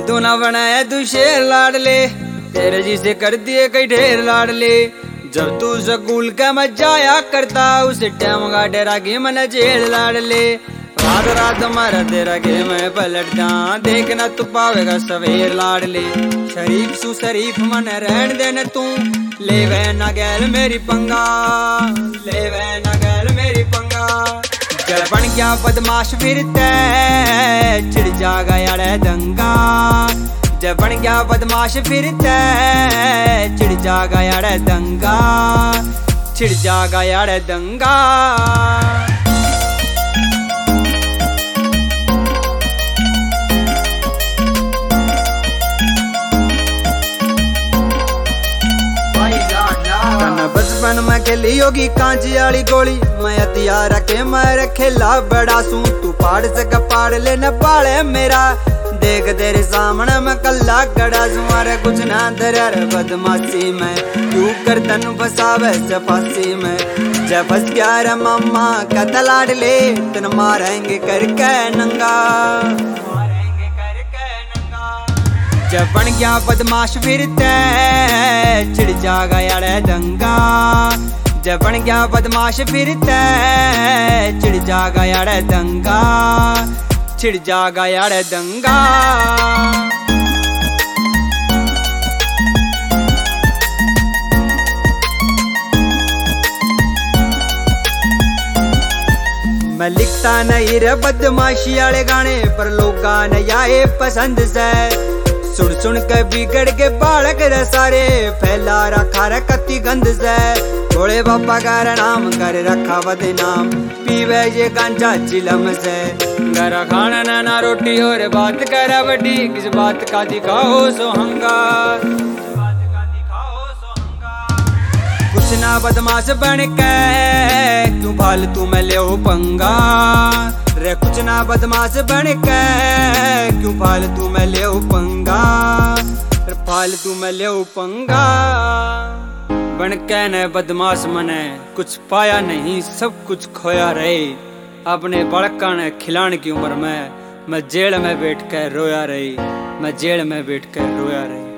तू ना बनाया तू शेर लाडले, तेरे जी से कर दिए कई ढेर लाडले। जब तू स्कूल का मैं जाया करता, उस टाइम का डेरा के मन जेल लाडले। रात रात मारा तेरा के मैं पलट जा, देखना तू पावेगा सवेर लाडले। शरीफ सु शरीफ मन रहन देने तू, ले वे ना गैल मेरी पंगा, ले वे ना गैल मेरी पंगा। जल बन गया बदमाश फिरते, चिड़ जागा यार दंगा। जब बन गया बदमाश फिरते, चिड़ जागा यार दंगा, चिड़ जागा यार दंगा। बचपन में खेली होगी कांची वाली गोली, मैं हथियार के मैं खेला बड़ा सू। तू पहाड़ से कपाड़ ले न पाले मेरा, देख तेरे सामने मैं कल्ला खड़ा सू। अरे कुछ ना दर बदमाशी में, क्यों कर तनु फसावे से फांसी में। जब फंस गया रे मामा का तलाड़ ले, तन मारेंगे करके नंगा, जब बन गया बदमाश फिरते, चिड़ जागा यार दंगा। जब बन गया बदमाश फिरते, चिड़ जागा यार दंगा, चिड़ जागा यार दंगा। मैं लिखता नहीं रे बदमाशी वाले गाने, पर लोगा ने आए पसंद से। सुन सुन के बिगड़ के बालक रे सारे, फैला रखा रे कत्ती गंद से। भोले बाबा का नाम कर रखा बदनाम, पीवे ये गांजा चिलम से। घर खाना ना रोटी और बात कर बड़ी, किस बात का दिखाओ सोहंगा, कुछ ना बदमाश बन के तू फालतू में ले पंगा रे। कुछ ना बदमाश बन के क्यों फालतू में ले पंगा, फालतू में ले पंगा। बन के न बदमाश मने कुछ पाया नहीं, सब कुछ खोया रहे। अपने बड़का ने खिलाने की उम्र में मैं जेल में बैठ कर रोया रही, मैं जेल में बैठ कर रोया रही।